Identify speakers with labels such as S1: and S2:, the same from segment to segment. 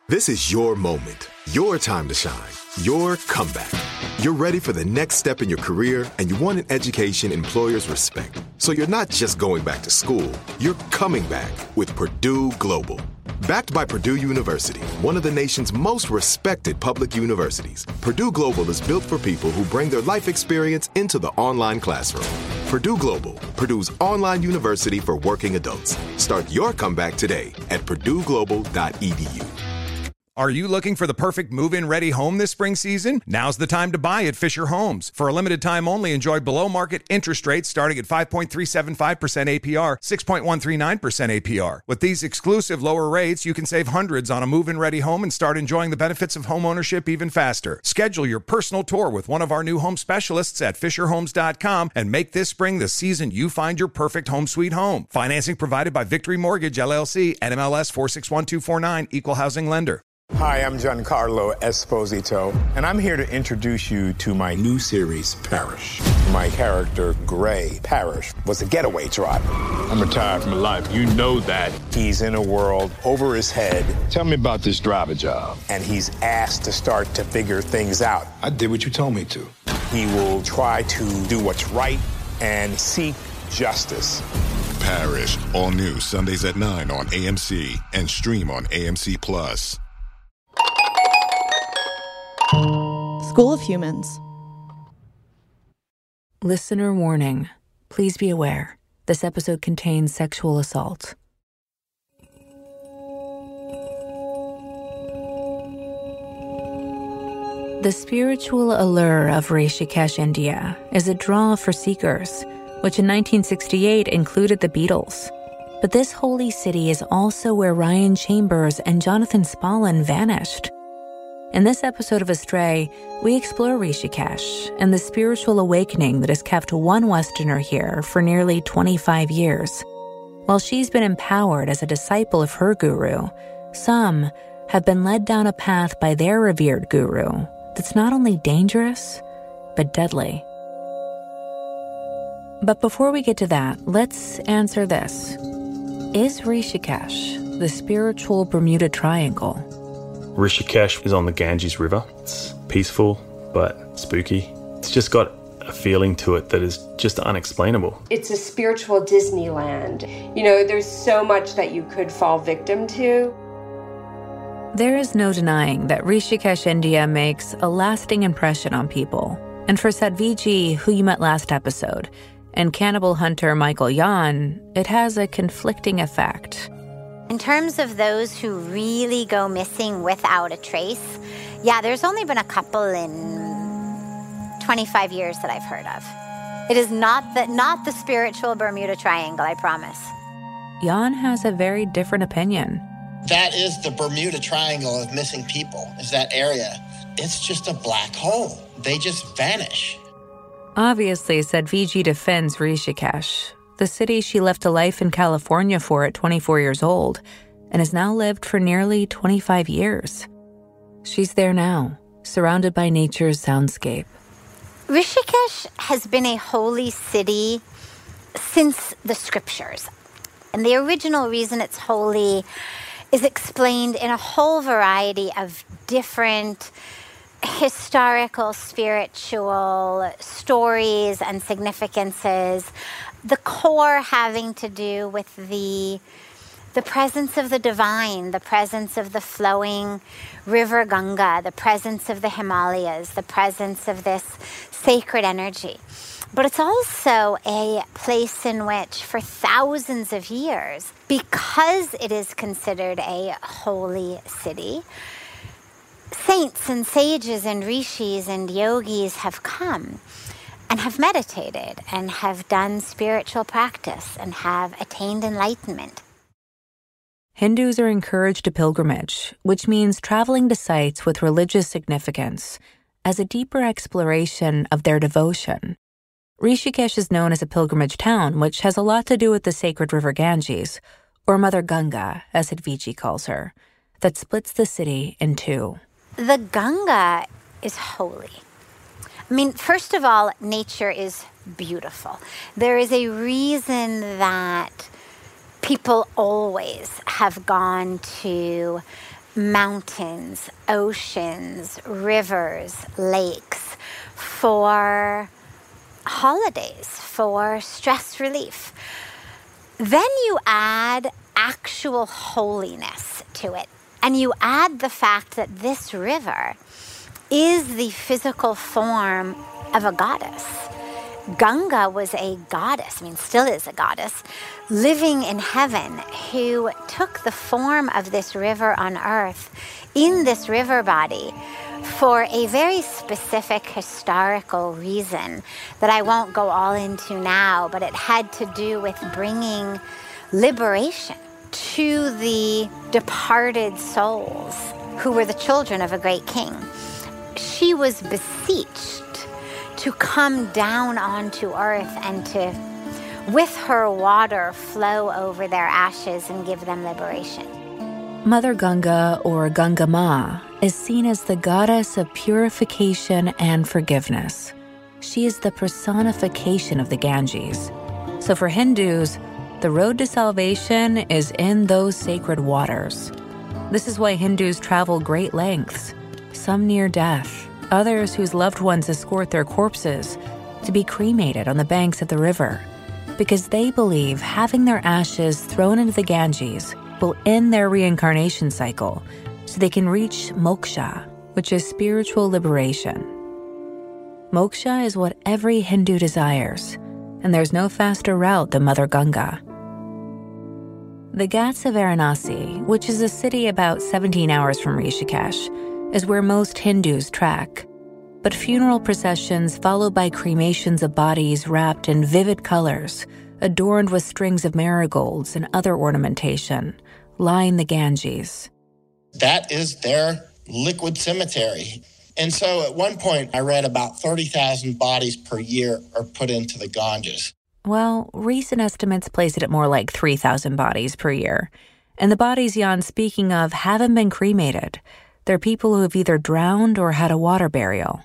S1: This is your moment, your time to shine, your comeback. You're ready for the next step in your career, and you want an education employers respect. So you're not just going back to school, you're coming back with Purdue Global. Backed by Purdue University, one of the nation's most respected public universities, Purdue Global is built for people who bring their life experience into the online classroom. Purdue Global, Purdue's online university for working adults. Start your comeback today at purdueglobal.edu.
S2: Are you looking for the perfect move-in ready home this spring season? Now's the time to buy at Fisher Homes. For a limited time only, enjoy below-market interest rates starting at 5.375% APR, 6.139% APR. With these exclusive lower rates, you can save hundreds on a move-in ready home and start enjoying the benefits of homeownership even faster. Schedule your personal tour with one of our new home specialists at FisherHomes.com and make this spring the season you find your perfect home sweet home. Financing provided by Victory Mortgage, LLC, NMLS 461249, Equal Housing Lender.
S3: Hi, I'm Giancarlo Esposito, and I'm here to introduce you to my new series, Parrish. My character, Gray Parrish, was a getaway driver.
S4: I'm retired from life. You know that.
S3: He's in a world over his head.
S4: Tell me about this driver job.
S3: And he's asked to start to figure things out.
S4: I did what you told me to.
S3: He will try to do what's right and seek justice.
S5: Parrish, all new Sundays at 9 on AMC and stream on AMC+.
S6: School of Humans.
S7: Listener warning. Please be aware. This episode contains sexual assault. The spiritual allure of Rishikesh, India, is a draw for seekers, which in 1968 included the Beatles. But this holy city is also where Ryan Chambers and Jonathan Spallin vanished. In this episode of Astray, we explore Rishikesh and the spiritual awakening that has kept one Westerner here for nearly 25 years. While she's been empowered as a disciple of her guru, some have been led down a path by their revered guru that's not only dangerous, but deadly. But before we get to that, let's answer this. Is Rishikesh the spiritual Bermuda Triangle?
S8: Rishikesh is on the Ganges River. It's peaceful, but spooky. It's just got a feeling to it that is just unexplainable.
S9: It's a spiritual Disneyland. You know, there's so much that you could fall victim to.
S7: There is no denying that Rishikesh, India makes a lasting impression on people. And for Sadhviji, who you met last episode, and cannibal hunter Michael Yan, it has a conflicting effect.
S10: In terms of those who really go missing without a trace, yeah, there's only been a couple in 25 years that I've heard of. It is not the spiritual Bermuda Triangle, I promise.
S7: Jan has a very different opinion.
S11: That is the Bermuda Triangle of missing people, is that area. It's just a black hole. They just vanish.
S7: Obviously, Sadhviji defends Rishikesh, the city she left a life in California for at 24 years old, and has now lived for nearly 25 years. She's there now, surrounded by nature's soundscape.
S10: Rishikesh has been a holy city since the scriptures. And the original reason it's holy is explained in a whole variety of different historical, spiritual stories and significances. The core having to do with the presence of the divine, the presence of the flowing river Ganga, the presence of the Himalayas, the presence of this sacred energy. But it's also a place in which, for thousands of years, because it is considered a holy city, saints and sages and rishis and yogis have come and have meditated and have done spiritual practice and have attained enlightenment.
S7: Hindus are encouraged to pilgrimage, which means traveling to sites with religious significance as a deeper exploration of their devotion. Rishikesh is known as a pilgrimage town, which has a lot to do with the sacred river Ganges, or Mother Ganga, as Sadhviji calls her, that splits the city in two.
S10: The Ganga is holy. I mean, first of all, nature is beautiful. There is a reason that people always have gone to mountains, oceans, rivers, lakes for holidays, for stress relief. Then you add actual holiness to it, and you add the fact that this river is the physical form of a goddess. Ganga was a goddess, still is a goddess, living in heaven, who took the form of this river on earth in this river body for a very specific historical reason that I won't go all into now, but it had to do with bringing liberation to the departed souls who were the children of a great king. She was beseeched to come down onto earth and to, with her water, flow over their ashes and give them liberation.
S7: Mother Ganga, or Ganga Ma, is seen as the goddess of purification and forgiveness. She is the personification of the Ganges. So for Hindus, the road to salvation is in those sacred waters. This is why Hindus travel great lengths, some near death, others whose loved ones escort their corpses to be cremated on the banks of the river, because they believe having their ashes thrown into the Ganges will end their reincarnation cycle so they can reach moksha, which is spiritual liberation. Moksha is what every Hindu desires, and there's no faster route than Mother Ganga. The Ghats of Varanasi, which is a city about 17 hours from Rishikesh, is where most Hindus trek. But funeral processions followed by cremations of bodies wrapped in vivid colors, adorned with strings of marigolds and other ornamentation, line the Ganges.
S11: That is their liquid cemetery. And so at one point, I read about 30,000 bodies per year are put into the Ganges.
S7: Well, recent estimates place it at more like 3,000 bodies per year. And the bodies Jan's speaking of haven't been cremated. They're people who have either drowned or had a water burial.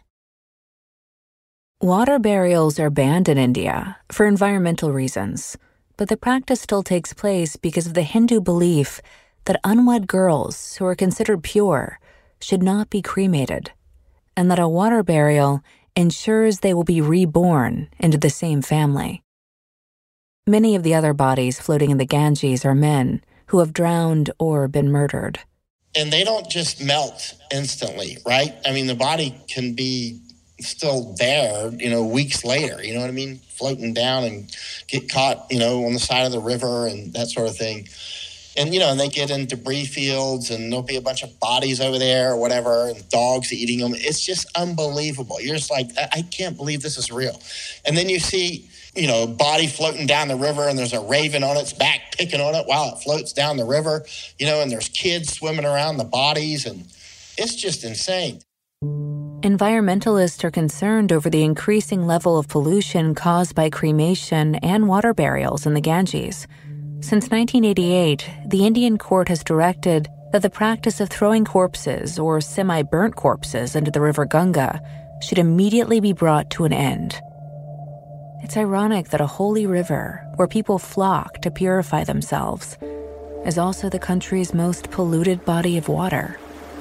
S7: Water burials are banned in India for environmental reasons, but the practice still takes place because of the Hindu belief that unwed girls who are considered pure should not be cremated, and that a water burial ensures they will be reborn into the same family. Many of the other bodies floating in the Ganges are men who have drowned or been murdered.
S11: And they don't just melt instantly, right? The body can be still there, weeks later, you know what I mean? Floating down and get caught, on the side of the river and that sort of thing. And, and they get in debris fields and there'll be a bunch of bodies over there or whatever, and dogs eating them. It's just unbelievable. You're just like, I can't believe this is real. And then you see, body floating down the river and there's a raven on its back picking on it while it floats down the river, and there's kids swimming around the bodies, and it's just insane.
S7: Environmentalists are concerned over the increasing level of pollution caused by cremation and water burials in the Ganges. Since 1988, the Indian court has directed that the practice of throwing corpses or semi-burnt corpses into the river Ganga should immediately be brought to an end. It's ironic that a holy river where people flock to purify themselves is also the country's most polluted body of water.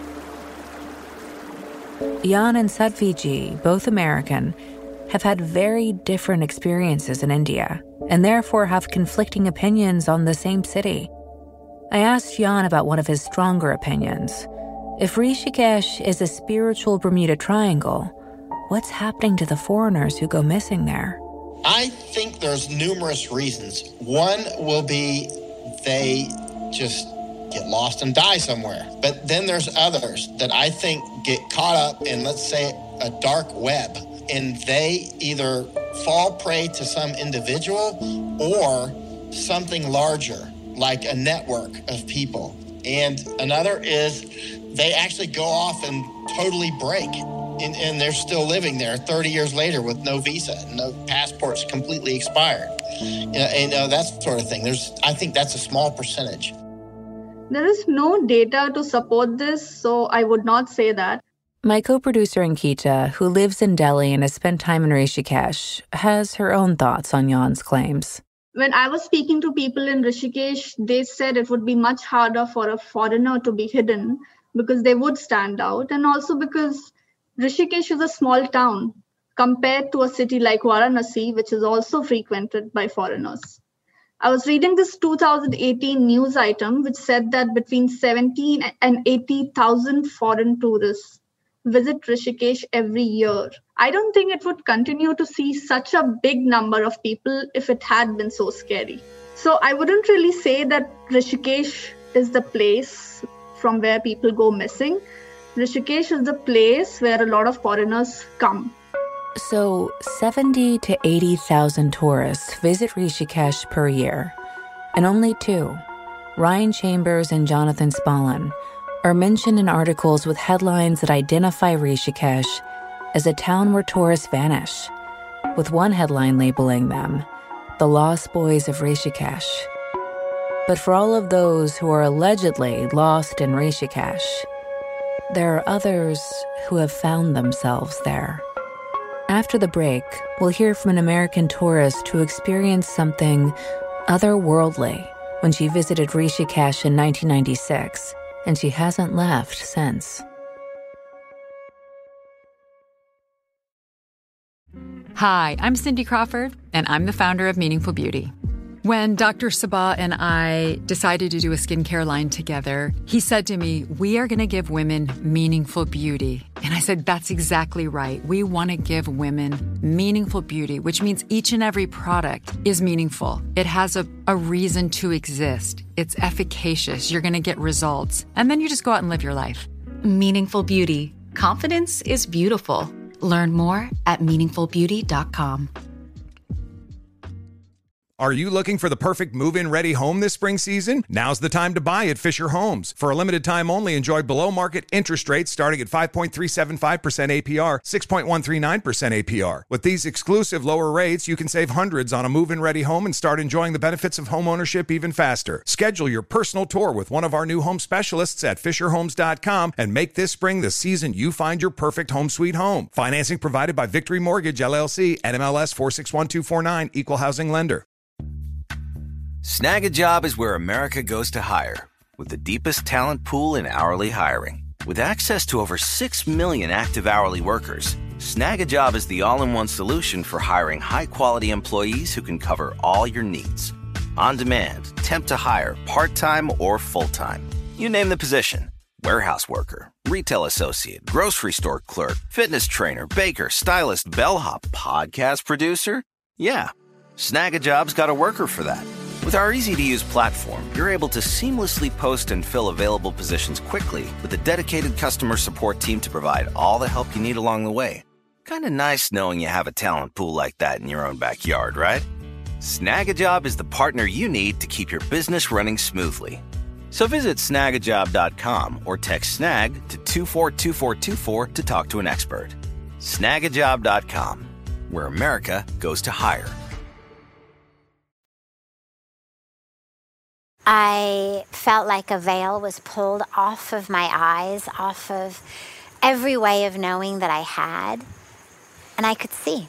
S7: Jan and Satviji, both American, have had very different experiences in India and therefore have conflicting opinions on the same city. I asked Jan about one of his stronger opinions. If Rishikesh is a spiritual Bermuda Triangle, what's happening to the foreigners who go missing there?
S11: I think there's numerous reasons. One will be they just get lost and die somewhere. But then there's others that I think get caught up in, let's say, a dark web, and they either fall prey to some individual or something larger, like a network of people. And another is they actually go off and totally break. And they're still living there 30 years later with no visa, no passports completely expired. That sort of thing. I think that's a small percentage.
S6: There is no data to support this, so I would not say that.
S7: My co-producer Ankita, who lives in Delhi and has spent time in Rishikesh, has her own thoughts on Jan's claims.
S6: When I was speaking to people in Rishikesh, they said it would be much harder for a foreigner to be hidden because they would stand out, and also because Rishikesh is a small town compared to a city like Varanasi, which is also frequented by foreigners. I was reading this 2018 news item, which said that between 17 and 80,000 foreign tourists visit Rishikesh every year. I don't think it would continue to see such a big number of people if it had been so scary. So I wouldn't really say that Rishikesh is the place from where people go missing. Rishikesh is the place where a lot of foreigners come.
S7: So 70 to 80,000 tourists visit Rishikesh per year, and only two, Ryan Chambers and Jonathan Spallin, are mentioned in articles with headlines that identify Rishikesh as a town where tourists vanish, with one headline labeling them the Lost Boys of Rishikesh. But for all of those who are allegedly lost in Rishikesh, there are others who have found themselves there. After the break, we'll hear from an American tourist who experienced something otherworldly when she visited Rishikesh in 1996, and she hasn't left since.
S12: Hi, I'm Cindy Crawford, and I'm the founder of Meaningful Beauty. When Dr. Sabah and I decided to do a skincare line together, he said to me, we are going to give women meaningful beauty. And I said, that's exactly right. We want to give women meaningful beauty, which means each and every product is meaningful. It has a reason to exist. It's efficacious. You're going to get results. And then you just go out and live your life.
S13: Meaningful Beauty. Confidence is beautiful. Learn more at meaningfulbeauty.com.
S2: Are you looking for the perfect move-in ready home this spring season? Now's the time to buy at Fisher Homes. For a limited time only, enjoy below-market interest rates starting at 5.375% APR, 6.139% APR. With these exclusive lower rates, you can save hundreds on a move-in ready home and start enjoying the benefits of home ownership even faster. Schedule your personal tour with one of our new home specialists at FisherHomes.com and make this spring the season you find your perfect home sweet home. Financing provided by Victory Mortgage, LLC, NMLS 461249, Equal Housing Lender.
S14: Snag a Job is where America goes to hire, with the deepest talent pool in hourly hiring. With access to over 6 million active hourly workers, Snag a Job is the all-in-one solution for hiring high-quality employees who can cover all your needs. On demand, temp to hire, part-time or full-time. You name the position. Warehouse worker, retail associate, grocery store clerk, fitness trainer, baker, stylist, bellhop, podcast producer. Yeah, Snag a Job's got a worker for that. With our easy-to-use platform, you're able to seamlessly post and fill available positions quickly with a dedicated customer support team to provide all the help you need along the way. Kind of nice knowing you have a talent pool like that in your own backyard, right? Snag a Job is the partner you need to keep your business running smoothly. So visit snagajob.com or text SNAG to 242424 to talk to an expert. Snagajob.com, where America goes to hire.
S10: I felt like a veil was pulled off of my eyes, off of every way of knowing that I had, and I could see.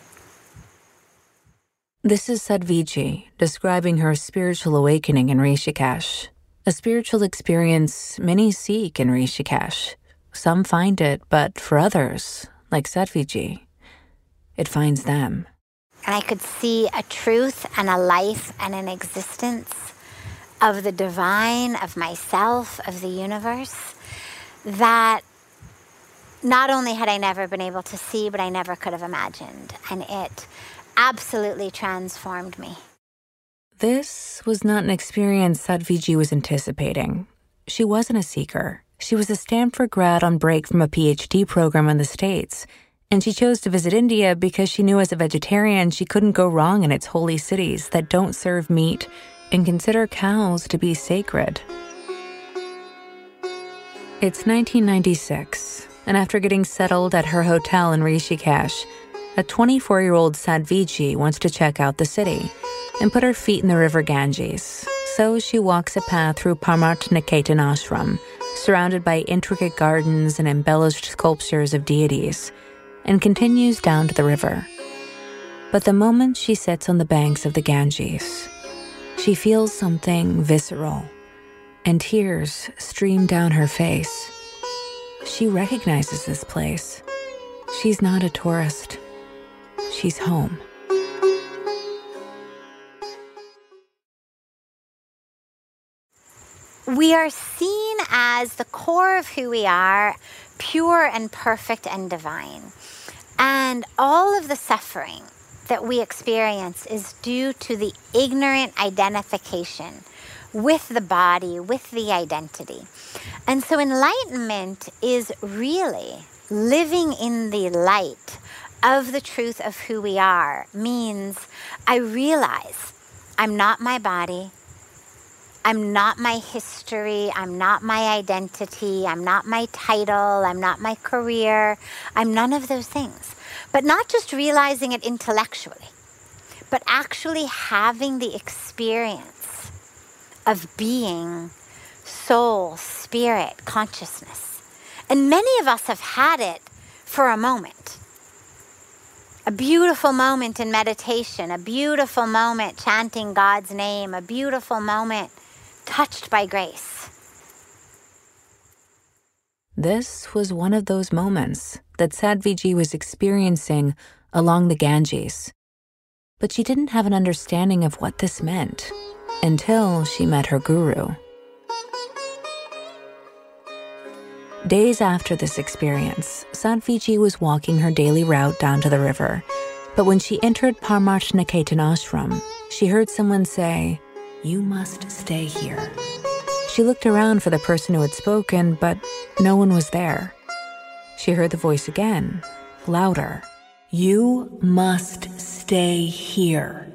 S7: This is Sadhviji describing her spiritual awakening in Rishikesh, a spiritual experience many seek in Rishikesh. Some find it, but for others, like Sadhviji, it finds them.
S10: And I could see a truth and a life and an existence of the divine, of myself, of the universe, that not only had I never been able to see, but I never could have imagined. And it absolutely transformed me.
S7: This was not an experience Sadhviji was anticipating. She wasn't a seeker. She was a Stanford grad on break from a PhD program in the States, and she chose to visit India because she knew as a vegetarian she couldn't go wrong in its holy cities that don't serve meat and consider cows to be sacred. It's 1996, and after getting settled at her hotel in Rishikesh, a 24-year-old Sadhviji wants to check out the city and put her feet in the river Ganges. So she walks a path through Parmarth Niketan Ashram, surrounded by intricate gardens and embellished sculptures of deities, and continues down to the river. But the moment she sits on the banks of the Ganges, she feels something visceral, and tears stream down her face. she recognizes this place. She's not a tourist. She's home.
S10: We are seen as the core of who we are, pure and perfect and divine. And all of the suffering that we experience is due to the ignorant identification with the body, with the identity. And so enlightenment is really living in the light of the truth of who we are. Means I realize I'm not my body, I'm not my history, I'm not my identity, I'm not my title, I'm not my career, I'm none of those things. But not just realizing it intellectually, but actually having the experience of being soul, spirit, consciousness. And many of us have had it for a moment. A beautiful moment in meditation, a beautiful moment chanting God's name, a beautiful moment touched by grace.
S7: This was one of those moments that Sadhviji was experiencing along the Ganges. But she didn't have an understanding of what this meant until she met her guru. Days after this experience, Sadhviji was walking her daily route down to the river. But when she entered Parmarth Niketan Ashram, she heard someone say, "You must stay here." She looked around for the person who had spoken, but no one was there. She heard the voice again, louder. "You must stay here."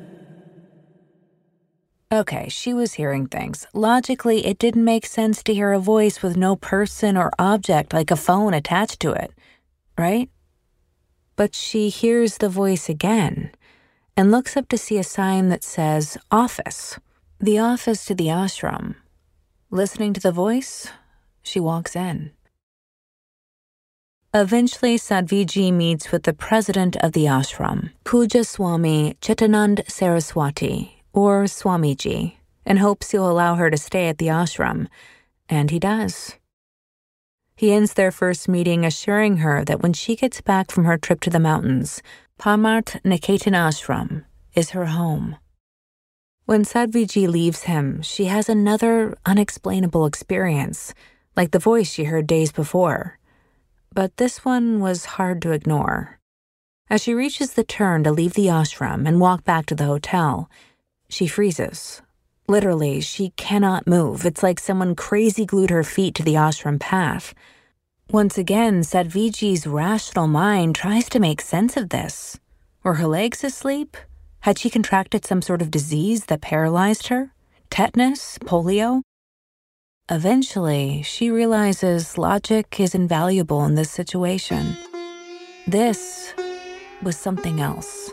S7: Okay, she was hearing things. Logically, it didn't make sense to hear a voice with no person or object like a phone attached to it, right? But she hears the voice again and looks up to see a sign that says office, the office to the ashram. Listening to the voice, she walks in. Eventually, Sadhviji meets with the president of the ashram, Puja Swami Chitanand Saraswati, or Swamiji, and hopes he'll allow her to stay at the ashram, and he does. He ends their first meeting assuring her that when she gets back from her trip to the mountains, Parmarth Niketan Ashram is her home. When Sadhviji leaves him, she has another unexplainable experience, like the voice she heard days before. But this one was hard to ignore. As she reaches the turn to leave the ashram and walk back to the hotel, she freezes. Literally, she cannot move. It's like someone crazy glued her feet to the ashram path. Once again, Sadhviji's rational mind tries to make sense of this. Were her legs asleep? Had she contracted some sort of disease that paralyzed her? Tetanus? Polio? Eventually, she realizes logic is invaluable in this situation. This was something else.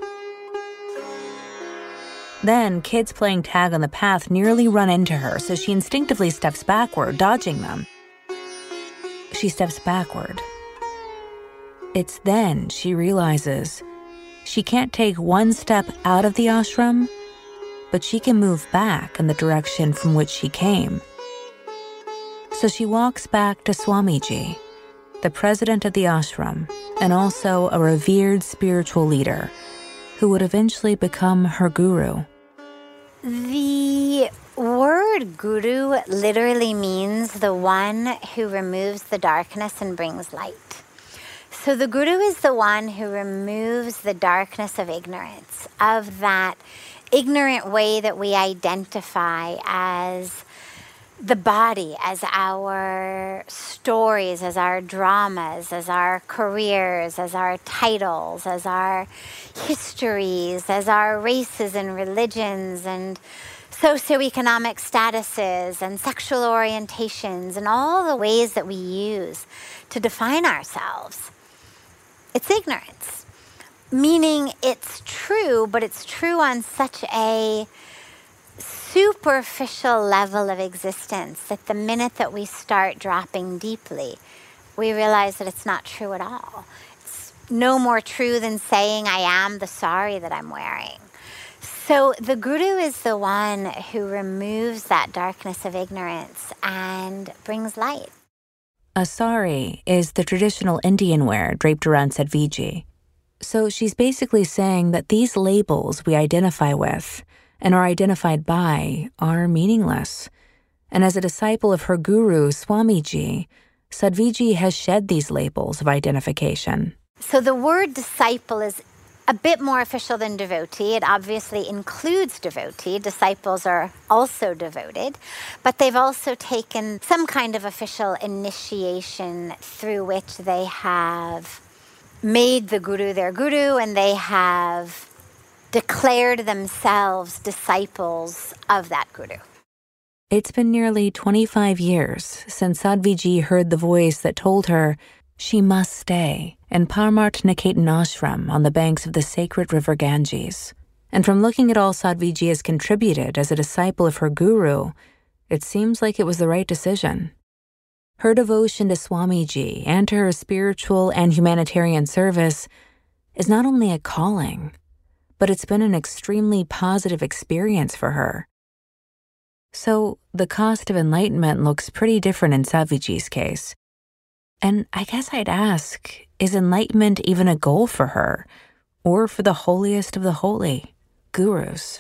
S7: Then, kids playing tag on the path nearly run into her, so she instinctively steps backward, dodging them. She steps backward. It's then she realizes she can't take one step out of the ashram, but she can move back in the direction from which she came. So she walks back to Swamiji, the president of the ashram, and also a revered spiritual leader, who would eventually become her guru.
S10: The word guru literally means the one who removes the darkness and brings light. So the guru is the one who removes the darkness of ignorance, of that ignorant way that we identify as the body, as our stories, as our dramas, as our careers, as our titles, as our histories, as our races and religions and socioeconomic statuses and sexual orientations and all the ways that we use to define ourselves. It's ignorance, meaning it's true, but it's true on such a superficial level of existence that the minute that we start dropping deeply, we realize that it's not true at all. It's no more true than saying I am the sari that I'm wearing. So the guru is the one who removes that darkness of ignorance and brings light.
S7: A sari is the traditional Indian wear draped around Sadhviji. So she's basically saying that these labels we identify with and are identified by are meaningless. And as a disciple of her guru, Swamiji, Sadhviji has shed these labels of identification.
S10: So the word disciple is a bit more official than devotee. It obviously includes devotee. Disciples are also devoted, but they've also taken some kind of official initiation through which they have made the guru their guru, and they have declared themselves disciples of that guru.
S7: It's been nearly 25 years since Sadhviji heard the voice that told her she must stay in Parmarth Niketan Ashram on the banks of the sacred river Ganges. And from looking at all Sadhviji has contributed as a disciple of her guru, it seems like it was the right decision. Her devotion to Swamiji and to her spiritual and humanitarian service is not only a calling, but it's been an extremely positive experience for her. So the cost of enlightenment looks pretty different in Sadhviji's case. And I guess I'd ask, is enlightenment even a goal for her, or for the holiest of the holy, gurus?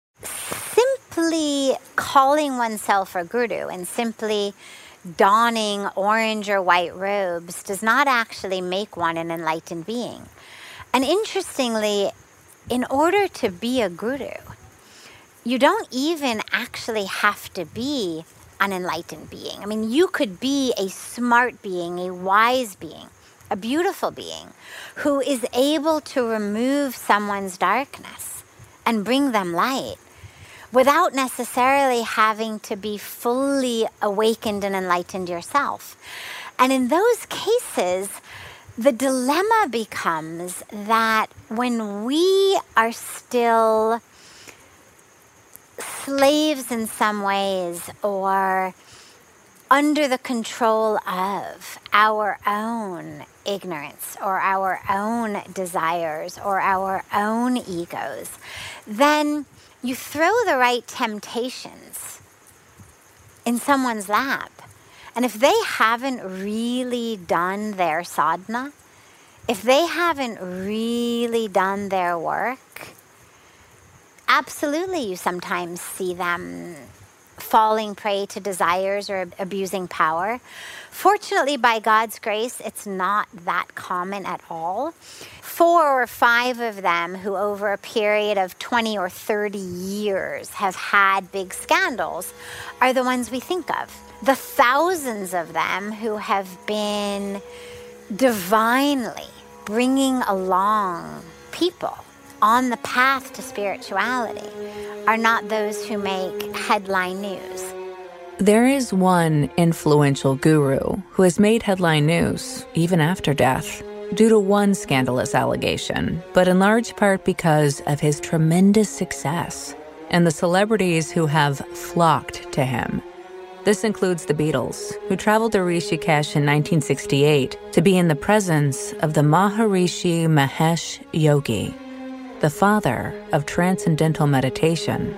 S10: Simply calling oneself a guru and simply donning orange or white robes does not actually make one an enlightened being. And interestingly, in order to be a guru, you don't even actually have to be an enlightened being. I mean, you could be a smart being, a wise being, a beautiful being who is able to remove someone's darkness and bring them light without necessarily having to be fully awakened and enlightened yourself. And in those cases, the dilemma becomes that when we are still slaves in some ways, or under the control of our own ignorance or our own desires or our own egos, then you throw the right temptations in someone's lap. And if they haven't really done their sadhana, if they haven't really done their work, absolutely, you sometimes see them falling prey to desires or abusing power. Fortunately, by God's grace, it's not that common at all. 4 or 5 of them who over a period of 20 or 30 years have had big scandals are the ones we think of. The thousands of them who have been divinely bringing along people on the path to spirituality are not those who make headline news.
S7: There is one influential guru who has made headline news, even after death, due to one scandalous allegation, but in large part because of his tremendous success and the celebrities who have flocked to him. This includes the Beatles, who traveled to Rishikesh in 1968 to be in the presence of the Maharishi Mahesh Yogi, the father of transcendental meditation.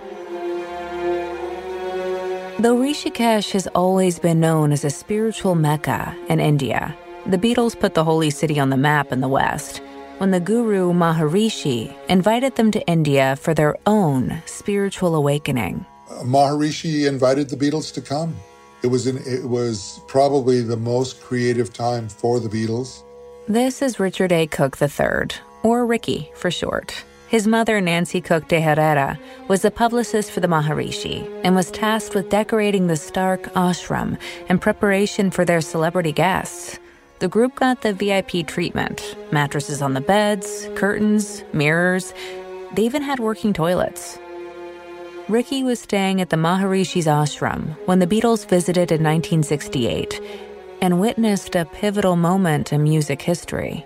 S7: Though Rishikesh has always been known as a spiritual Mecca in India, the Beatles put the holy city on the map in the West when the guru Maharishi invited them to India for their own spiritual awakening.
S15: Maharishi invited the Beatles to come. It was probably the most creative time for the Beatles.
S7: This is Richard A. Cook III, or Ricky for short. His mother, Nancy Cook de Herrera, was the publicist for the Maharishi and was tasked with decorating the Stark ashram in preparation for their celebrity guests. The group got the VIP treatment, mattresses on the beds, curtains, mirrors. They even had working toilets. Ricky was staying at the Maharishi's ashram when the Beatles visited in 1968 and witnessed a pivotal moment in music history.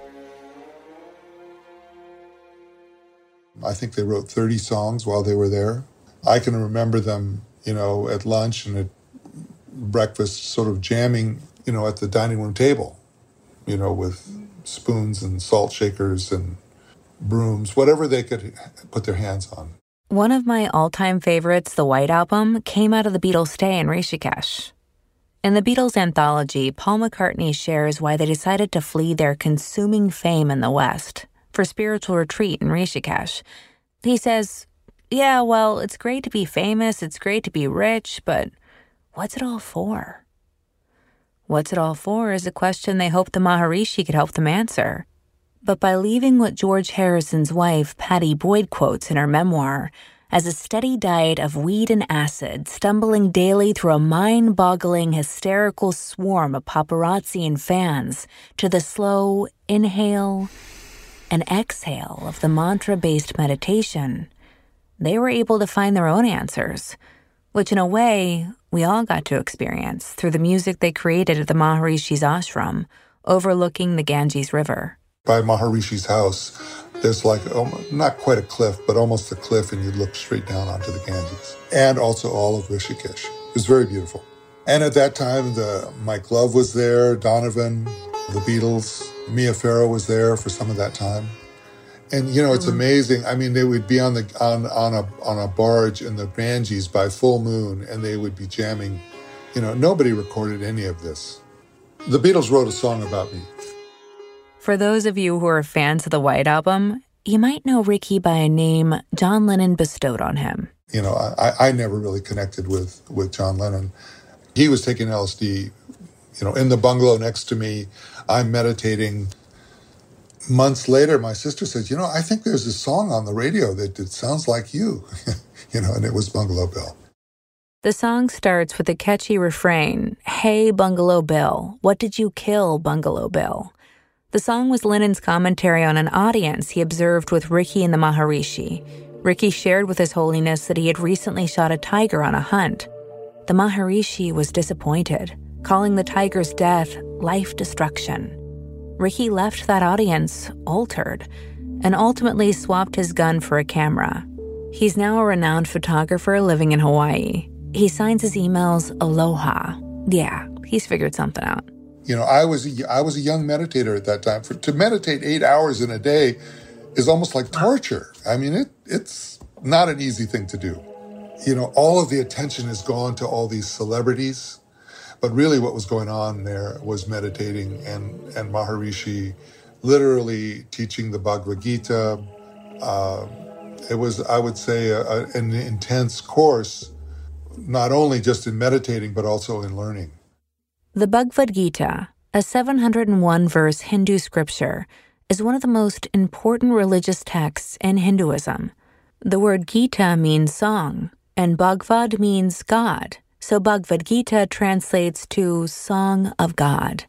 S15: I think they wrote 30 songs while they were there. I can remember them, at lunch and at breakfast sort of jamming, at the dining room table, with spoons and salt shakers and brooms, whatever they could put their hands on.
S7: One of my all-time favorites, the White Album, came out of the Beatles' stay in Rishikesh. In the Beatles anthology, Paul McCartney shares why they decided to flee their consuming fame in the West for spiritual retreat in Rishikesh. He says, "Yeah, well, it's great to be famous, it's great to be rich, but what's it all for?" What's it all for is a question they hoped the Maharishi could help them answer. But by leaving what George Harrison's wife, Pattie Boyd, quotes in her memoir as a steady diet of weed and acid, stumbling daily through a mind-boggling, hysterical swarm of paparazzi and fans, to the slow inhale and exhale of the mantra-based meditation, they were able to find their own answers, which in a way we all got to experience through the music they created at the Maharishi's ashram, overlooking the Ganges River.
S15: By Maharishi's house, there's like, not quite a cliff, but almost a cliff, and you look straight down onto the Ganges. And also all of Rishikesh. It was very beautiful. And at that time, Mike Love was there, Donovan, the Beatles, Mia Farrow was there for some of that time. And, it's amazing. I mean, they would be on a barge in the Ganges by full moon, and they would be jamming. Nobody recorded any of this. The Beatles wrote a song about me.
S7: For those of you who are fans of the White Album, you might know Ricky by a name John Lennon bestowed on him.
S15: I never really connected with John Lennon. He was taking LSD, in the bungalow next to me. I'm meditating. Months later, my sister said, I think there's a song on the radio that sounds like you, and it was Bungalow Bill.
S7: The song starts with a catchy refrain, "Hey, Bungalow Bill, what did you kill, Bungalow Bill?" The song was Lennon's commentary on an audience he observed with Ricky and the Maharishi. Ricky shared with His Holiness that he had recently shot a tiger on a hunt. The Maharishi was disappointed, calling the tiger's death life destruction. Ricky left that audience altered and ultimately swapped his gun for a camera. He's now a renowned photographer living in Hawaii. He signs his emails Aloha. Yeah, he's figured something out.
S15: I was a young meditator at that time. To meditate 8 hours in a day is almost like torture. I mean, it's not an easy thing to do. All of the attention has gone to all these celebrities. But really what was going on there was meditating and Maharishi literally teaching the Bhagavad Gita. It was, I would say, an intense course, not only just in meditating, but also in learning.
S7: The Bhagavad Gita, a 701-verse Hindu scripture, is one of the most important religious texts in Hinduism. The word Gita means song, and Bhagavad means God. So Bhagavad Gita translates to Song of God.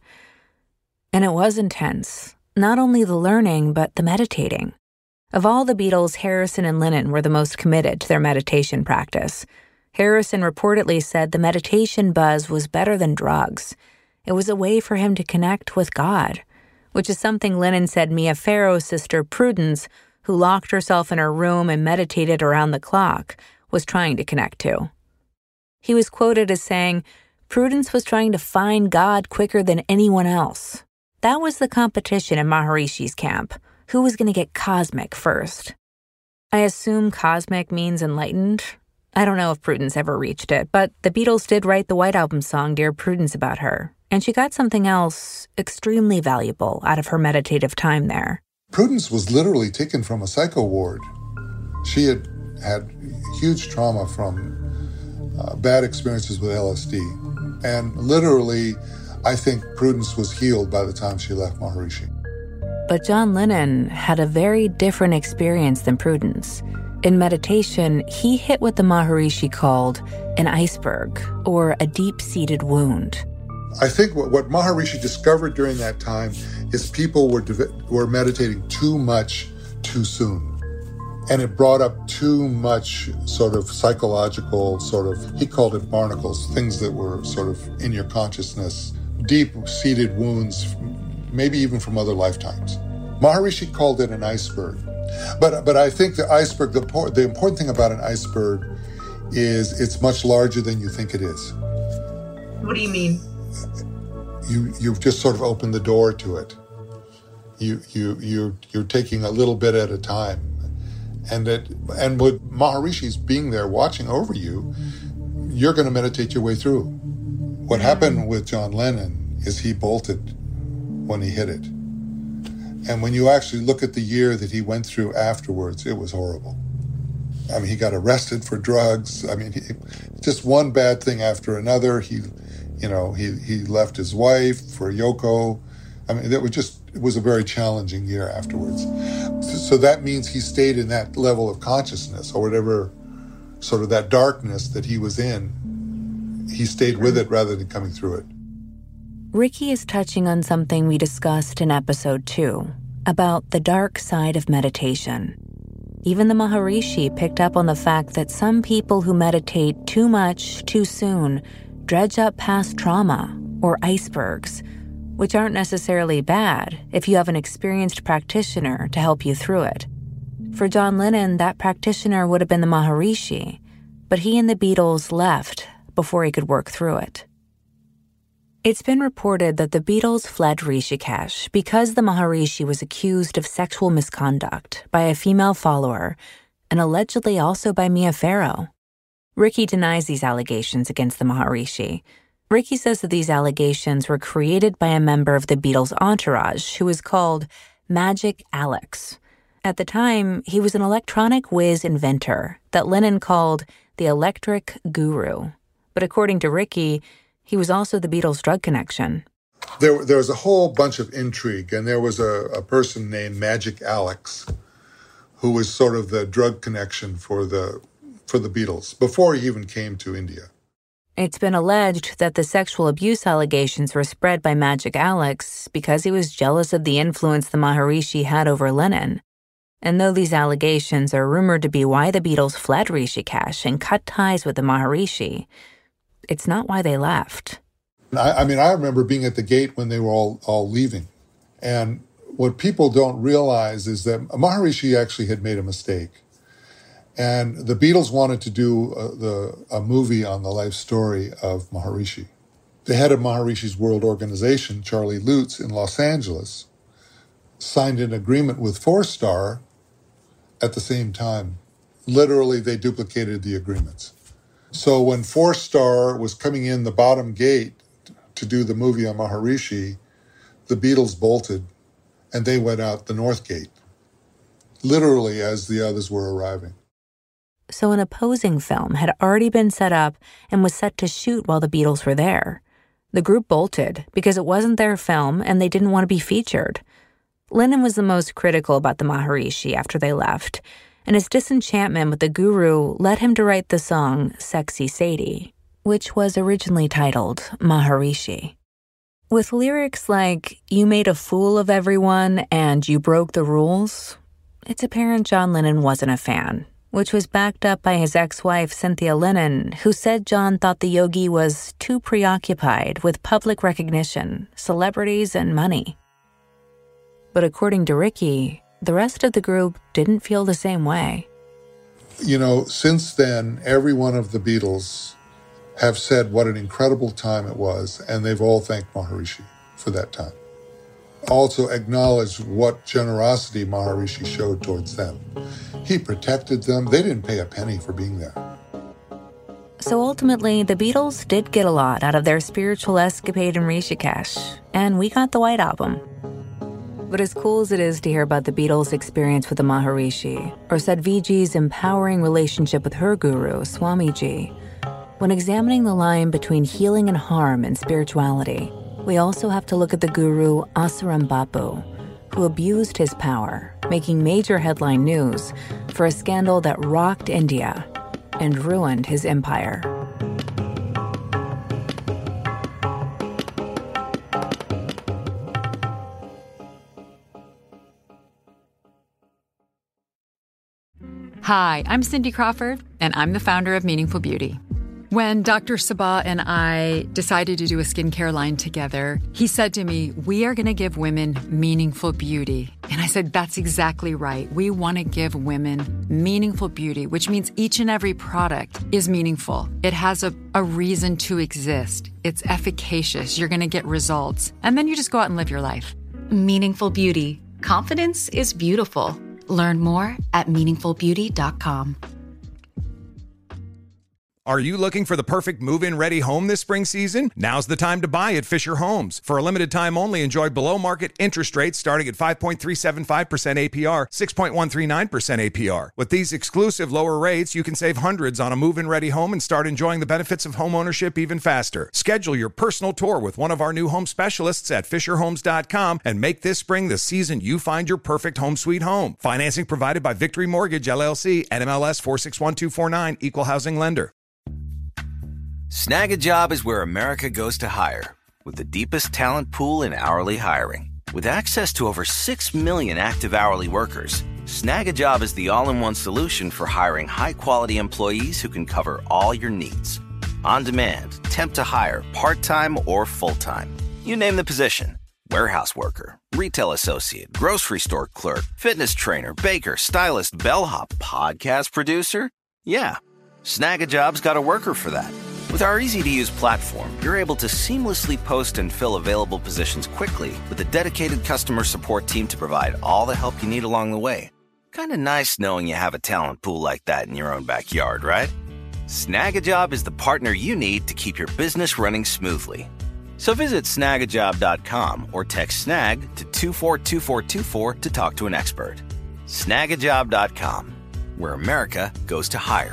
S7: And it was intense, not only the learning, but the meditating. Of all the Beatles, Harrison and Lennon were the most committed to their meditation practice. Harrison reportedly said the meditation buzz was better than drugs. It was a way for him to connect with God, which is something Lennon said Mia Farrow's sister Prudence, who locked herself in her room and meditated around the clock, was trying to connect to. He was quoted as saying, "Prudence was trying to find God quicker than anyone else." That was the competition in Maharishi's camp. Who was going to get cosmic first? I assume cosmic means enlightened. I don't know if Prudence ever reached it, but the Beatles did write the White Album song Dear Prudence about her, and she got something else extremely valuable out of her meditative time there.
S15: Prudence was literally taken from a psycho ward. She had huge trauma from bad experiences with LSD. And literally, I think Prudence was healed by the time she left Maharishi.
S7: But John Lennon had a very different experience than Prudence. In meditation, he hit what the Maharishi called an iceberg, or a deep-seated wound.
S15: I think what Maharishi discovered during that time is people were meditating too much too soon. And it brought up too much sort of psychological, he called it barnacles, things that were sort of in your consciousness, deep-seated wounds, maybe even from other lifetimes. Maharishi called it an iceberg. But I think the iceberg, the important thing about an iceberg is it's much larger than you think it is.
S16: What do you mean?
S15: You've just sort of opened the door to it. You're taking a little bit at a time. And with Maharishi's being there watching over you, you're going to meditate your way through. What happened with John Lennon is he bolted when he hit it. And when you actually look at the year that he went through afterwards, it was horrible. I mean, he got arrested for drugs. I mean, just one bad thing after another. He left his wife for Yoko. I mean, it was a very challenging year afterwards. So that means he stayed in that level of consciousness, or whatever, sort of that darkness that he was in. He stayed with it rather than coming through it.
S7: Ricky is touching on something we discussed in episode 2, about the dark side of meditation. Even the Maharishi picked up on the fact that some people who meditate too much, too soon, dredge up past trauma, or icebergs, which aren't necessarily bad if you have an experienced practitioner to help you through it. For John Lennon, that practitioner would have been the Maharishi, but he and the Beatles left before he could work through it. It's been reported that the Beatles fled Rishikesh because the Maharishi was accused of sexual misconduct by a female follower and allegedly also by Mia Farrow. Ricky denies these allegations against the Maharishi. Ricky says that these allegations were created by a member of the Beatles' entourage who was called Magic Alex. At the time, he was an electronic whiz inventor that Lennon called the Electric Guru. But according to Ricky, he was also the Beatles' drug connection.
S15: There was a whole bunch of intrigue, and there was a person named Magic Alex who was sort of the drug connection for the Beatles before he even came to India.
S7: It's been alleged that the sexual abuse allegations were spread by Magic Alex because he was jealous of the influence the Maharishi had over Lennon. And though these allegations are rumored to be why the Beatles fled Rishikesh and cut ties with the Maharishi, it's not why they left.
S15: I remember being at the gate when they were all leaving. And what people don't realize is that Maharishi actually had made a mistake. And the Beatles wanted to do a movie on the life story of Maharishi. The head of Maharishi's World Organization, Charlie Lutz, in Los Angeles, signed an agreement with 4-Star at the same time. Literally, they duplicated the agreements. So when 4-Star was coming in the bottom gate to do the movie on Maharishi, the Beatles bolted and they went out the north gate, literally as the others were arriving.
S7: So an opposing film had already been set up and was set to shoot while the Beatles were there. The group bolted because it wasn't their film and they didn't want to be featured. Lennon was the most critical about the Maharishi after they left, and his disenchantment with the guru led him to write the song Sexy Sadie, which was originally titled Maharishi. With lyrics like, "You made a fool of everyone and you broke the rules," it's apparent John Lennon wasn't a fan, which was backed up by his ex-wife Cynthia Lennon, who said John thought the yogi was too preoccupied with public recognition, celebrities, and money. But according to Ricky, the rest of the group didn't feel the same way.
S15: Since then, every one of the Beatles have said what an incredible time it was, and they've all thanked Maharishi for that time. Also acknowledged what generosity Maharishi showed towards them. He protected them. They didn't pay a penny for being there.
S7: So ultimately, the Beatles did get a lot out of their spiritual escapade in Rishikesh, and we got the White Album. But as cool as it is to hear about the Beatles' experience with the Maharishi, or Sadhviji's empowering relationship with her guru, Swamiji, when examining the line between healing and harm in spirituality, we also have to look at the guru Asaram Bapu, who abused his power, making major headline news for a scandal that rocked India and ruined his empire.
S12: Hi, I'm Cindy Crawford, and I'm the founder of Meaningful Beauty. When Dr. Sabah and I decided to do a skincare line together, he said to me, "We are going to give women meaningful beauty." And I said, "That's exactly right. We want to give women meaningful beauty, which means each and every product is meaningful. It has a reason to exist. It's efficacious. You're going to get results. And then you just go out and live your life."
S13: Meaningful Beauty. Confidence is beautiful. Learn more at meaningfulbeauty.com.
S2: Are you looking for the perfect move-in ready home this spring season? Now's the time to buy at Fisher Homes. For a limited time only, enjoy below-market interest rates starting at 5.375% APR, 6.139% APR. With these exclusive lower rates, you can save hundreds on a move-in ready home and start enjoying the benefits of homeownership even faster. Schedule your personal tour with one of our new home specialists at FisherHomes.com and make this spring the season you find your perfect home sweet home. Financing provided by Victory Mortgage, LLC, NMLS 461249, Equal Housing Lender.
S14: Snag a Job is where America goes to hire, with the deepest talent pool in hourly hiring. With access to over 6 million active hourly workers, Snag a Job is the all-in-one solution for hiring high-quality employees who can cover all your needs. On demand, temp to hire, part-time or full-time. You name the position. Warehouse worker, retail associate, grocery store clerk, fitness trainer, baker, stylist, bellhop, podcast producer. Yeah, Snag a Job's got a worker for that. With our easy-to-use platform, you're able to seamlessly post and fill available positions quickly with a dedicated customer support team to provide all the help you need along the way. Kind of nice knowing you have a talent pool like that in your own backyard, right? Snag a Job is the partner you need to keep your business running smoothly. So visit snagajob.com or text snag to 242424 to talk to an expert. Snagajob.com, where America goes to hire.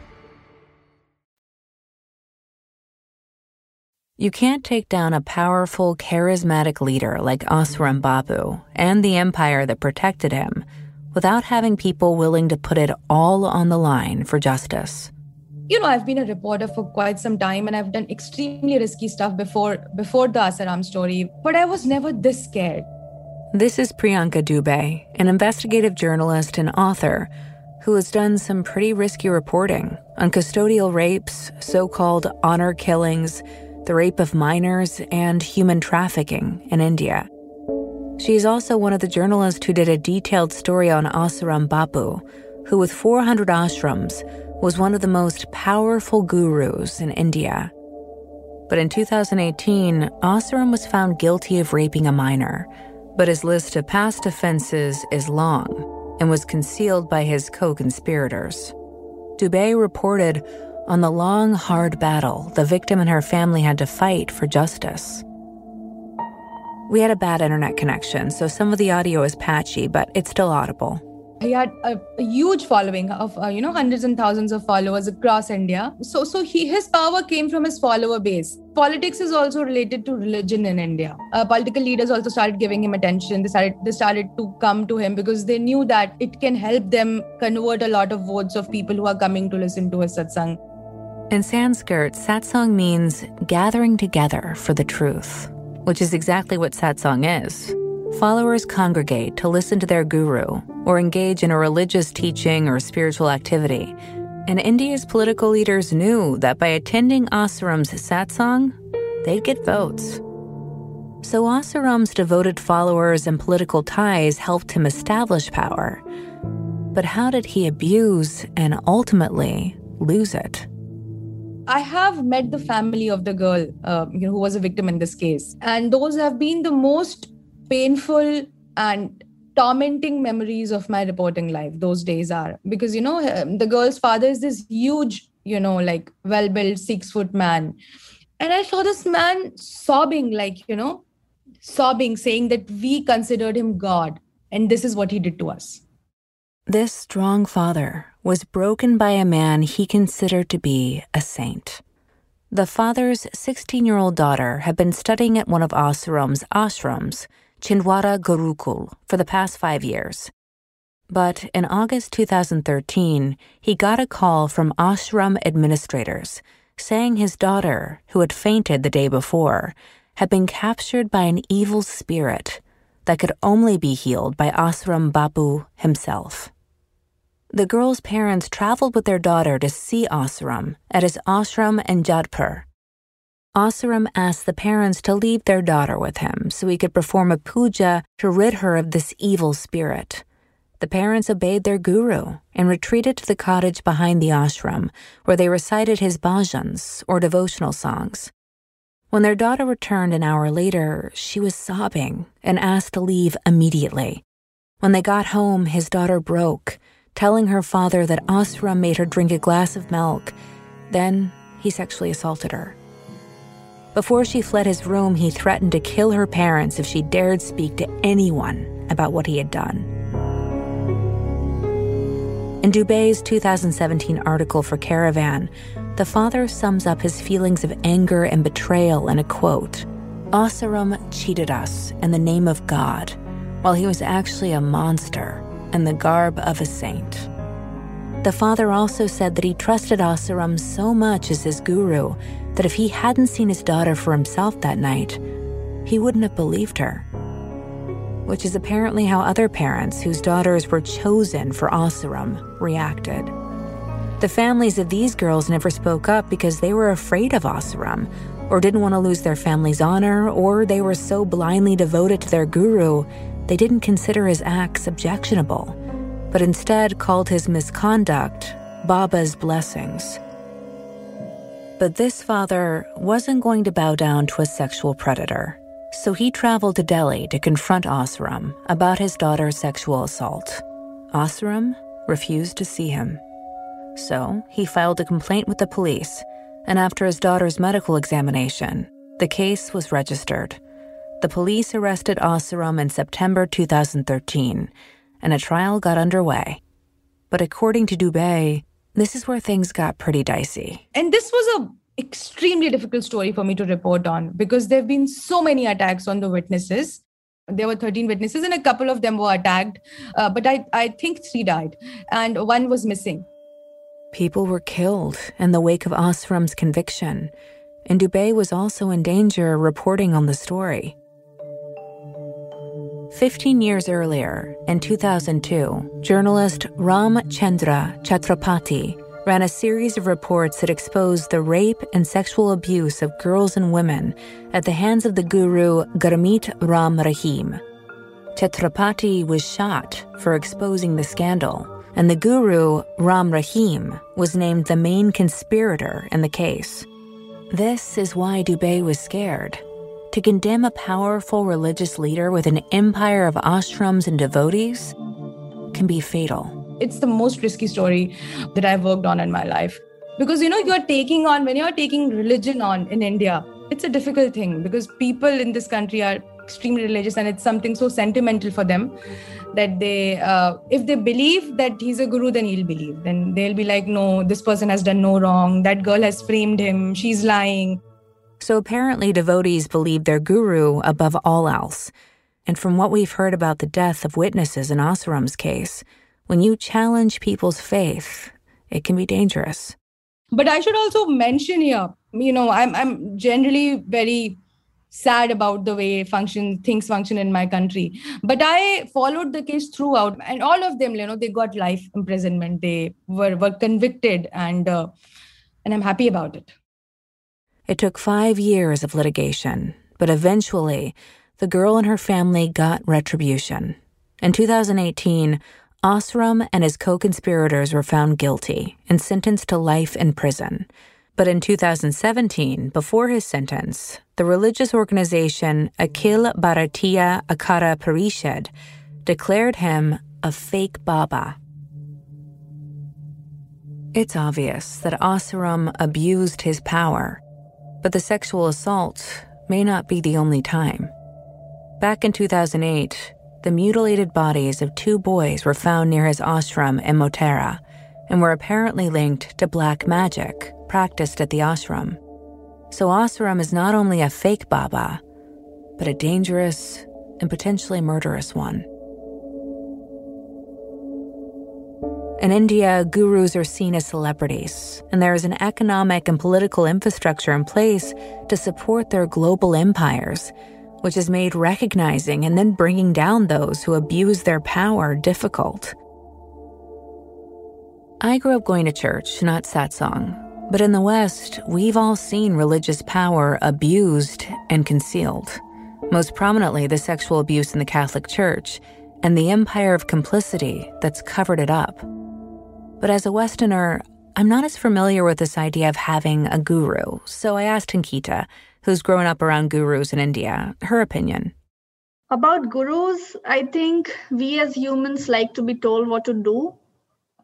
S7: You can't take down a powerful, charismatic leader like Asuram Bapu and the empire that protected him without having people willing to put it all on the line for justice.
S17: You know, I've been a reporter for quite some time and I've done extremely risky stuff before the Asuram story, but I was never this scared.
S7: This is Priyanka Dubey, an investigative journalist and author who has done some pretty risky reporting on custodial rapes, so-called honor killings, the rape of minors, and human trafficking in India. She's also one of the journalists who did a detailed story on Asuram Bapu, who with 400 ashrams was one of the most powerful gurus in India. But in 2018, Asuram was found guilty of raping a minor, but his list of past offenses is long and was concealed by his co-conspirators. Dubey reported on the long, hard battle the victim and her family had to fight for justice. We had a bad internet connection, so some of the audio is patchy, but it's still audible.
S17: He had a huge following of, hundreds and thousands of followers across India. So his power came from his follower base. Politics is also related to religion in India. Political leaders also started giving him attention. They started to come to him because they knew that it can help them convert a lot of votes of people who are coming to listen to his satsang.
S7: In Sanskrit, satsang means gathering together for the truth, which is exactly what satsang is. Followers congregate to listen to their guru or engage in a religious teaching or spiritual activity. And India's political leaders knew that by attending Asuram's satsang, they'd get votes. So Asuram's devoted followers and political ties helped him establish power. But how did he abuse and ultimately lose it?
S17: I have met the family of the girl who was a victim in this case. And those have been the most painful and tormenting memories of my reporting life. Those days are because, the girl's father is this huge, well-built 6-foot man. And I saw this man sobbing, saying that we considered him God. And this is what he did to us.
S7: This strong father was broken by a man he considered to be a saint. The father's 16-year-old daughter had been studying at one of Asuram's ashrams, Chhindwara Gurukul, for the past 5 years. But in August 2013, he got a call from ashram administrators saying his daughter, who had fainted the day before, had been captured by an evil spirit that could only be healed by Asuram Bapu himself. The girl's parents traveled with their daughter to see Asuram at his ashram in Jodhpur. Asuram asked the parents to leave their daughter with him so he could perform a puja to rid her of this evil spirit. The parents obeyed their guru and retreated to the cottage behind the ashram, where they recited his bhajans, or devotional songs. When their daughter returned an hour later, she was sobbing and asked to leave immediately. When they got home, his daughter broke, telling her father that Asuram made her drink a glass of milk Then he sexually assaulted her. Before she fled his room, he threatened to kill her parents if she dared speak to anyone about what he had done. In Dubey's 2017 article for Caravan, the father sums up his feelings of anger and betrayal in a quote, "Oseram cheated us in the name of God, while he was actually a monster in the garb of a saint." The father also said that he trusted Oseram so much as his guru that if he hadn't seen his daughter for himself that night, he wouldn't have believed her. Which is apparently how other parents whose daughters were chosen for Oseram reacted. The families of these girls never spoke up because they were afraid of Oseram, or didn't want to lose their family's honor, or they were so blindly devoted to their guru they didn't consider his acts objectionable, but instead called his misconduct Baba's blessings. But this father wasn't going to bow down to a sexual predator, so he traveled to Delhi to confront Oseram about his daughter's sexual assault. Oseram refused to see him. So he filed a complaint with the police, and after his daughter's medical examination, the case was registered. The police arrested Oseram in September 2013, and a trial got underway. But according to Dubey, this is where things got pretty dicey.
S17: And this was an extremely difficult story for me to report on because there have been so many attacks on the witnesses. There were 13 witnesses and a couple of them were attacked, but I think 3 died and 1 was missing.
S7: People were killed in the wake of Oseram's conviction, and Dubey was also in danger reporting on the story. 15 years earlier, in 2002, journalist Ram Chandra Chhatrapati ran a series of reports that exposed the rape and sexual abuse of girls and women at the hands of the guru Gurmeet Ram Rahim. Chhatrapati was shot for exposing the scandal, and the guru, Ram Rahim, was named the main conspirator in the case. This is why Dubey was scared. To condemn a powerful religious leader with an empire of ashrams and devotees can be fatal.
S17: It's the most risky story that I've worked on in my life. Because, when you're taking religion on in India, it's a difficult thing because people in this country are extremely religious and it's something so sentimental for them that they, if they believe that he's a guru, then he'll believe. Then they'll be like, no, this person has done no wrong. That girl has framed him. She's lying.
S7: So apparently devotees believe their guru above all else. And from what we've heard about the death of witnesses in Oseram's case, when you challenge people's faith, it can be dangerous.
S17: But I should also mention here, I'm generally very sad about the way things function in my country. But I followed the case throughout, and all of them, they got life imprisonment. They were convicted, and I'm happy about it.
S7: It took 5 years of litigation, but eventually, the girl and her family got retribution. In 2018, Oseram and his co-conspirators were found guilty and sentenced to life in prison. But in 2017, before his sentence, the religious organization Akhil Bharatiya Akhara Parishad declared him a fake Baba. It's obvious that Oseram abused his power, but the sexual assault may not be the only time. Back in 2008, the mutilated bodies of 2 boys were found near his ashram in Motera and were apparently linked to black magic practiced at the ashram. So Oseram is not only a fake Baba, but a dangerous and potentially murderous one. In India, gurus are seen as celebrities, and there is an economic and political infrastructure in place to support their global empires, which has made recognizing and then bringing down those who abuse their power difficult. I grew up going to church, not satsang, but in the West, we've all seen religious power abused and concealed. Most prominently, the sexual abuse in the Catholic Church and the empire of complicity that's covered it up. But as a Westerner, I'm not as familiar with this idea of having a guru, so I asked Ankita, who's grown up around gurus in India, her opinion.
S6: About gurus, I think we as humans like to be told what to do.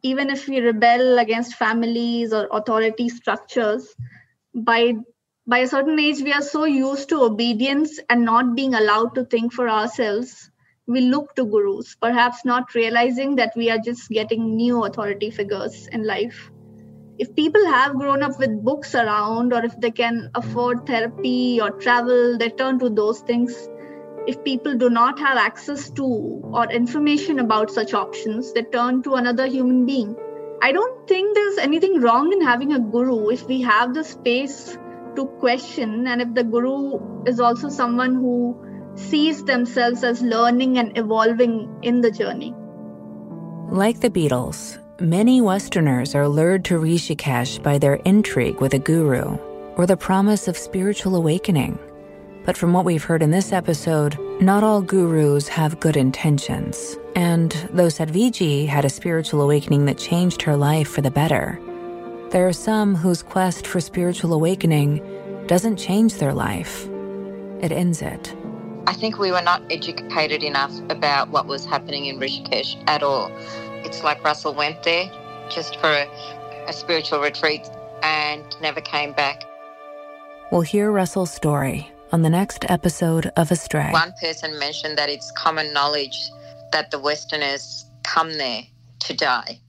S6: even if we rebel against families or authority structures, by a certain age, we are so used to obedience and not being allowed to think for ourselves. We look to gurus, perhaps not realizing that we are just getting new authority figures in life. If people have grown up with books around, or if they can afford therapy or travel, they turn to those things. If people do not have access to or information about such options, they turn to another human being. I don't think there's anything wrong in having a guru if we have the space to question, and if the guru is also someone who sees themselves as learning and evolving in the journey.
S7: Like the Beatles, many Westerners are lured to Rishikesh by their intrigue with a guru or the promise of spiritual awakening. But from what we've heard in this episode, not all gurus have good intentions. And though Sadhviji had a spiritual awakening that changed her life for the better, there are some whose quest for spiritual awakening doesn't change their life. It ends it.
S18: I think we were not educated enough about what was happening in Rishikesh at all. It's like Russell went there just for a spiritual retreat and never came back.
S7: We'll hear Russell's story on the next episode of Astray.
S18: One person mentioned that it's common knowledge that the Westerners come there to die.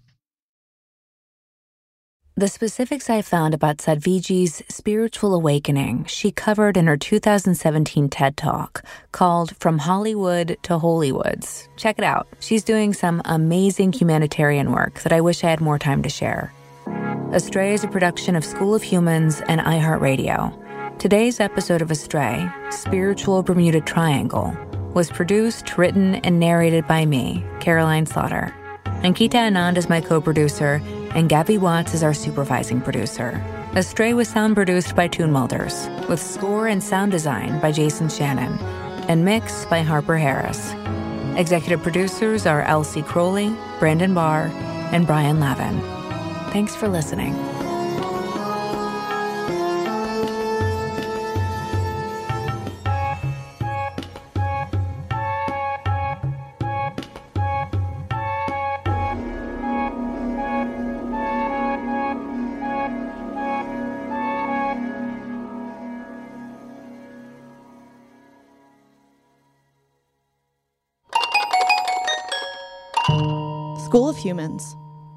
S7: The specifics I found about Sadhviji's spiritual awakening she covered in her 2017 TED Talk called From Hollywood to Holywoods. Check it out. She's doing some amazing humanitarian work that I wish I had more time to share. Astray is a production of School of Humans and iHeartRadio. Today's episode of Astray, Spiritual Bermuda Triangle, was produced, written, and narrated by me, Caroline Slaughter. Ankita Anand is my co-producer, and Gabby Watts is our supervising producer. Astray was sound produced by Toon Mulders, with score and sound design by Jason Shannon, and mixed by Harper Harris. Executive producers are Elsie Crowley, Brandon Barr, and Brian Lavin. Thanks for listening.
S19: School of Humans.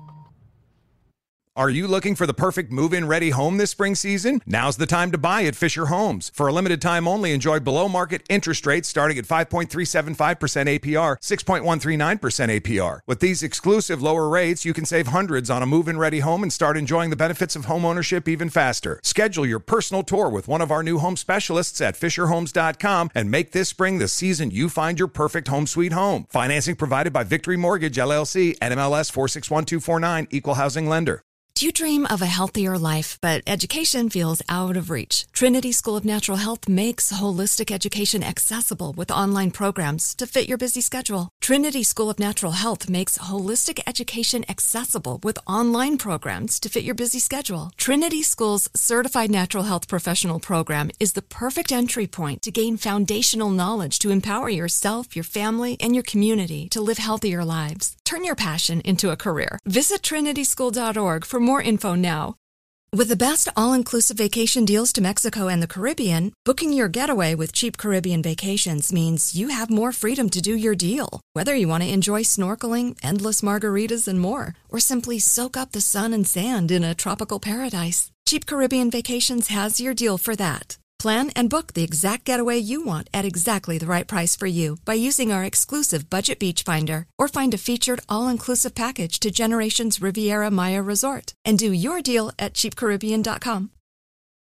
S2: Are you looking for the perfect move-in ready home this spring season? Now's the time to buy at Fisher Homes. For a limited time only, enjoy below-market interest rates starting at 5.375% APR, 6.139% APR. With these exclusive lower rates, you can save hundreds on a move-in ready home and start enjoying the benefits of home ownership even faster. Schedule your personal tour with one of our new home specialists at FisherHomes.com and make this spring the season you find your perfect home sweet home. Financing provided by Victory Mortgage, LLC, NMLS 461249, Equal Housing Lender.
S20: Do you dream of a healthier life, but education feels out of reach? Trinity School of Natural Health makes holistic education accessible with online programs to fit your busy schedule. Trinity School of Natural Health makes holistic education accessible with online programs to fit your busy schedule. Trinity School's Certified Natural Health Professional Program is the perfect entry point to gain foundational knowledge to empower yourself, your family, and your community to live healthier lives. Turn your passion into a career. Visit trinityschool.org for more info now. With the best all-inclusive vacation deals to Mexico and the Caribbean, booking your getaway with Cheap Caribbean Vacations means you have more freedom to do your deal. Whether you want to enjoy snorkeling, endless margaritas, and more, or simply soak up the sun and sand in a tropical paradise, Cheap Caribbean Vacations has your deal for that. Plan and book the exact getaway you want at exactly the right price for you by using our exclusive Budget Beach Finder, or find a featured all-inclusive package to Generations Riviera Maya Resort and do your deal at cheapcaribbean.com.